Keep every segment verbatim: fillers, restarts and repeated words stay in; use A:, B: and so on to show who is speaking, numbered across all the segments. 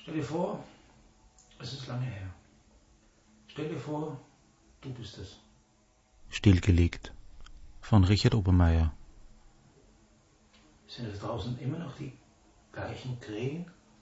A: Stell dir vor, es ist lange her. Stell dir vor, du bist es.
B: Stillgelegt von Richard Obermeier.
A: Sind da draußen immer noch die gleichen Krähen?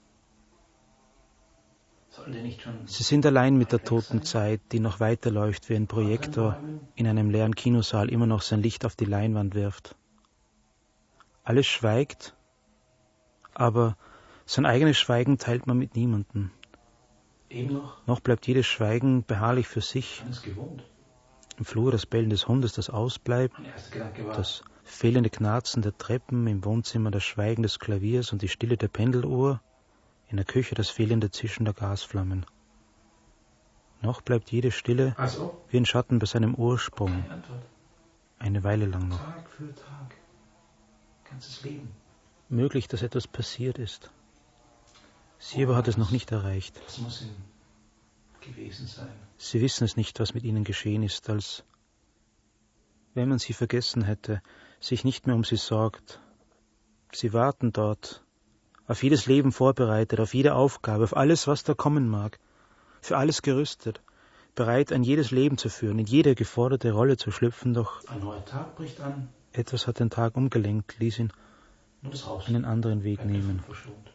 A: Sollen die nicht schon...
B: Sie sind allein mit der toten Zeit, die noch weiterläuft, wie ein Projektor in einem leeren Kinosaal immer noch sein Licht auf die Leinwand wirft. Alles schweigt, aber sein eigenes Schweigen teilt man mit niemandem.
A: Eben noch?
B: Noch bleibt jedes Schweigen beharrlich für sich.
A: Man ist gewohnt.
B: Im Flur das Bellen des Hundes, das ausbleibt,
A: Mein erster Gedanke war...
B: das fehlende Knarzen der Treppen, im Wohnzimmer das Schweigen des Klaviers und die Stille der Pendeluhr, in der Küche das fehlende Zischen der Gasflammen. Noch bleibt jede Stille
A: Also?
B: wie ein Schatten bei seinem Ursprung.
A: Keine Antwort.
B: Eine Weile lang noch.
A: Tag für Tag. Ganzes Leben.
B: Möglich, dass etwas passiert ist. Sie aber hat es noch nicht erreicht.
A: Das muss ihm gewesen sein.
B: Sie wissen es nicht, was mit ihnen geschehen ist, als wenn man sie vergessen hätte, sich nicht mehr um sie sorgt. Sie warten dort, auf jedes Leben vorbereitet, auf jede Aufgabe, auf alles, was da kommen mag, für alles gerüstet, bereit, ein jedes Leben zu führen, in jede geforderte Rolle zu schlüpfen, doch
A: Ein neuer Tag bricht an.
B: etwas hat den Tag umgelenkt, ließ ihn
A: Nur das Haus.
B: einen anderen Weg nehmen.
A: Verschont.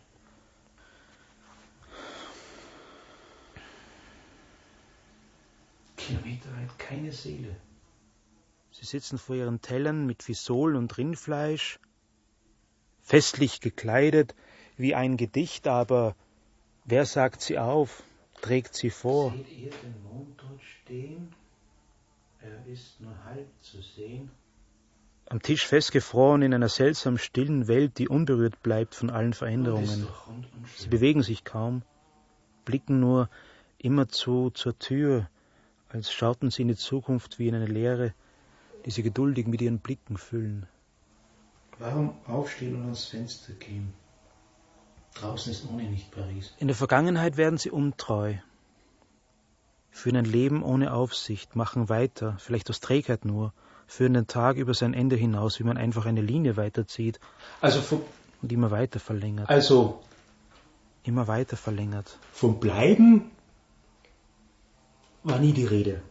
A: Kilometerweit keine Seele.
B: Sie sitzen vor ihren Tellern mit Fisol und Rindfleisch, festlich gekleidet wie ein Gedicht, aber wer sagt sie auf, trägt sie vor?
A: Seht ihr den Mond dort stehen? Er ist nur halb zu sehen.
B: Am Tisch festgefroren in einer seltsam stillen Welt, die unberührt bleibt von allen
A: Und ist
B: Veränderungen.
A: doch rund und schön.
B: Sie bewegen sich kaum, blicken nur immerzu zur Tür, als schauten sie in die Zukunft wie in eine Leere, die sie geduldig mit ihren Blicken füllen.
A: Warum aufstehen und ans Fenster gehen? Draußen ist ohne nicht Paris.
B: In der Vergangenheit werden sie untreu, führen ein Leben ohne Aufsicht, machen weiter, vielleicht aus Trägheit nur, führen den Tag über sein Ende hinaus, wie man einfach eine Linie weiterzieht
A: Also vom,
B: und immer weiter verlängert.
A: also
B: Immer weiter verlängert.
A: vom Bleiben war nie die Rede.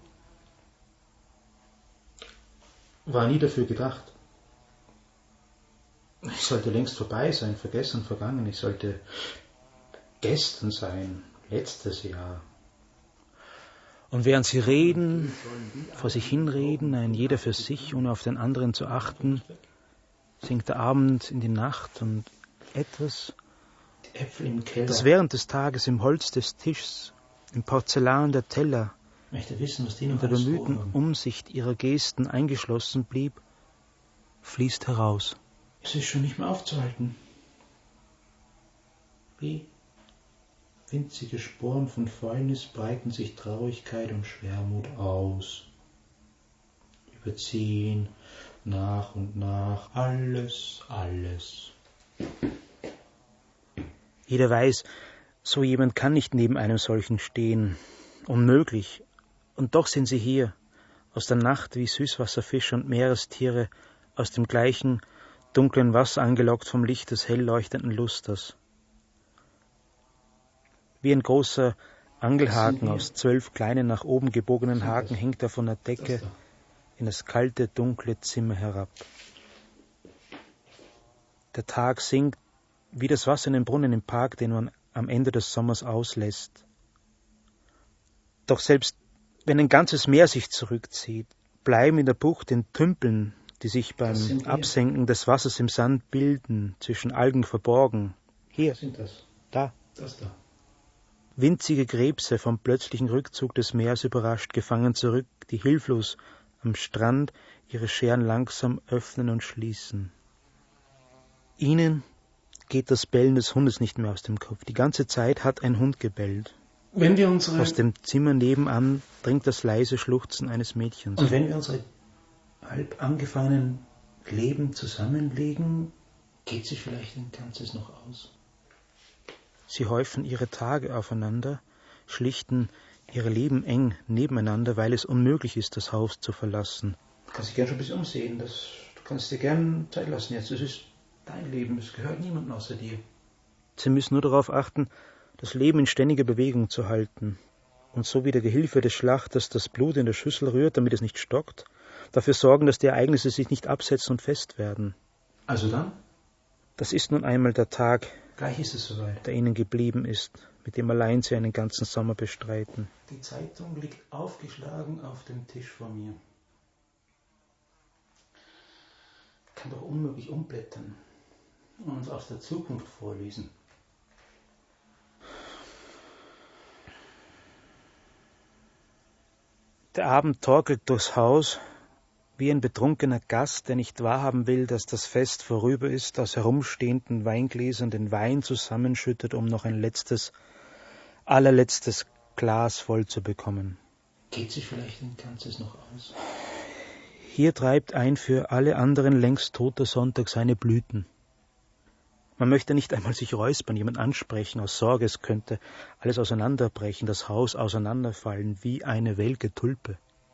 A: War nie dafür gedacht. Ich sollte längst vorbei sein, vergessen, vergangen. Ich sollte gestern sein, letztes Jahr.
B: Und während sie reden, vor sich hinreden, ein jeder für sich, ohne auf den anderen zu achten, sinkt der Abend in die Nacht und etwas,
A: Die Äpfel im Keller.
B: das während des Tages im Holz des Tischs, im Porzellan der Teller,
A: Ich möchte wissen, was die noch
B: in der
A: alles
B: bemühten
A: vorhaben.
B: Umsicht ihrer Gesten eingeschlossen blieb, fließt heraus.
A: Es ist schon nicht mehr aufzuhalten. Wie winzige Sporen von Fäulnis breiten sich Traurigkeit und Schwermut aus. Überziehen nach und nach alles, alles.
B: Jeder weiß, so jemand kann nicht neben einem solchen stehen. Unmöglich. Und doch sind sie hier, aus der Nacht wie Süßwasserfische und Meerestiere, aus dem gleichen dunklen Wasser angelockt vom Licht des hell leuchtenden Lusters. Wie ein großer Angelhaken aus zwölf kleinen nach oben gebogenen Haken hängt er von der Decke in das kalte, dunkle Zimmer herab. Der Tag sinkt wie das Wasser in den Brunnen im Park, den man am Ende des Sommers auslässt. Doch selbst wenn ein ganzes Meer sich zurückzieht, bleiben in der Bucht den Tümpeln, die sich beim Absenken des Wassers im Sand bilden, zwischen Algen verborgen. Hier,
A: Was sind das?
B: da.
A: Das da.
B: Winzige Krebse vom plötzlichen Rückzug des Meeres überrascht, gefangen zurück, die hilflos am Strand ihre Scheren langsam öffnen und schließen. Ihnen geht das Bellen des Hundes nicht mehr aus dem Kopf. Die ganze Zeit hat ein Hund gebellt.
A: Wenn wir unsere
B: Aus dem Zimmer nebenan dringt das leise Schluchzen eines Mädchens.
A: und wenn wir unsere halb angefangenen Leben zusammenlegen, geht sich vielleicht ein Ganzes noch aus.
B: Sie häufen ihre Tage aufeinander, schlichten ihre Leben eng nebeneinander, weil es unmöglich ist, das Haus zu verlassen.
A: Du kannst dich gern schon ein bisschen umsehen. Das, du kannst dir gern Zeit lassen jetzt. Es ist dein Leben. Es gehört niemandem außer dir.
B: Sie müssen nur darauf achten, das Leben in ständiger Bewegung zu halten und so wie der Gehilfe des Schlachters das Blut in der Schüssel rührt, damit es nicht stockt, dafür sorgen, dass die Ereignisse sich nicht absetzen und fest werden.
A: Also dann?
B: Das ist nun einmal der Tag,
A: Gleich ist es soweit.
B: der ihnen geblieben ist, mit dem allein sie einen ganzen Sommer bestreiten.
A: Die Zeitung liegt aufgeschlagen auf dem Tisch vor mir. Ich kann doch unmöglich umblättern und uns aus der Zukunft vorlesen.
B: Der Abend torkelt durchs Haus, wie ein betrunkener Gast, der nicht wahrhaben will, dass das Fest vorüber ist, aus herumstehenden Weingläsern den Wein zusammenschüttet, um noch ein letztes, allerletztes Glas voll zu bekommen.
A: Geht sich vielleicht ein ganzes noch aus?
B: Hier treibt ein für alle anderen längst toter Sonntag seine Blüten. Man möchte nicht einmal sich räuspern, jemand ansprechen, aus Sorge, es könnte alles auseinanderbrechen, das Haus auseinanderfallen, wie eine welke Tulpe.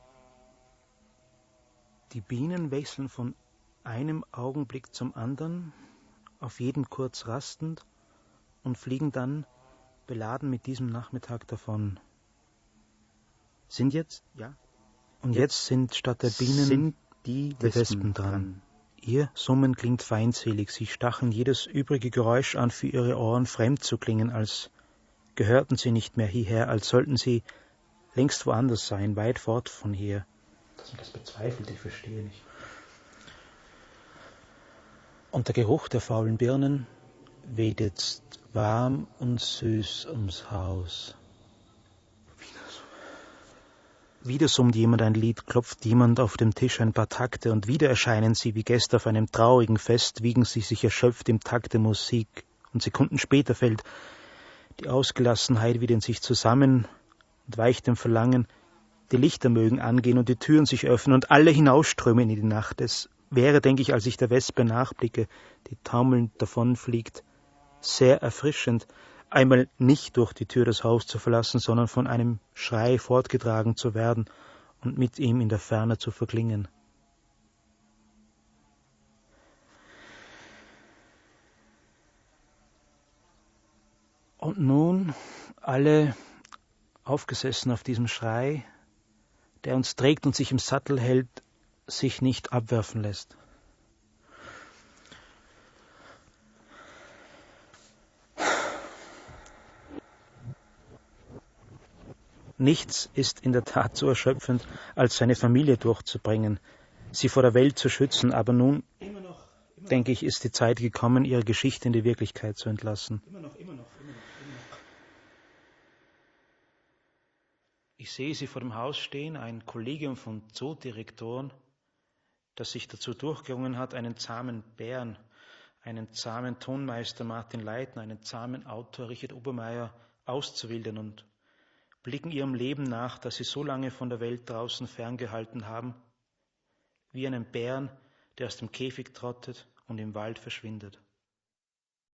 B: Die Bienen wechseln von einem Augenblick zum anderen, auf jeden kurz rastend, und fliegen dann beladen mit diesem Nachmittag davon. Sind jetzt? Ja. Und jetzt sind statt der Bienen
A: sind
B: die Wespen dran. Ihr Summen klingt feindselig, sie stacheln jedes übrige Geräusch an, für ihre Ohren fremd zu klingen, als gehörten sie nicht mehr hierher, als sollten sie längst woanders sein, weit fort von hier.
A: Dass man das bezweifelt, ich verstehe nicht.
B: Und der Geruch der faulen Birnen weht jetzt warm und süß ums Haus. Wieder summt jemand ein Lied, klopft jemand auf dem Tisch ein paar Takte, und wieder erscheinen sie wie Gäste auf einem traurigen Fest, wiegen sie sich erschöpft im Takt der Musik, und Sekunden später fällt die Ausgelassenheit wieder in sich zusammen und weicht dem Verlangen, die Lichter mögen angehen und die Türen sich öffnen und alle hinausströmen in die Nacht. Es wäre, denke ich, als ich der Wespe nachblicke, die taumelnd davonfliegt, sehr erfrischend, einmal nicht durch die Tür das Haus zu verlassen, sondern von einem Schrei fortgetragen zu werden und mit ihm in der Ferne zu verklingen. Und nun alle aufgesessen auf diesem Schrei, der uns trägt und sich im Sattel hält, sich nicht abwerfen lässt. Nichts ist in der Tat so erschöpfend, als seine Familie durchzubringen, sie vor der Welt zu schützen, aber nun,
A: Immer noch, immer
B: denke ich, ist die Zeit gekommen, ihre Geschichte in die Wirklichkeit zu entlassen.
A: Immer noch, immer noch, immer noch, immer noch.
B: Ich sehe sie vor dem Haus stehen, ein Kollegium von Zoodirektoren, das sich dazu durchgerungen hat, einen zahmen Bären, einen zahmen Tonmeister Martin Leitner, einen zahmen Autor Richard Obermeier auszuwildern, und blicken ihrem Leben nach, das sie so lange von der Welt draußen ferngehalten haben, wie einen Bären, der aus dem Käfig trottet und im Wald verschwindet.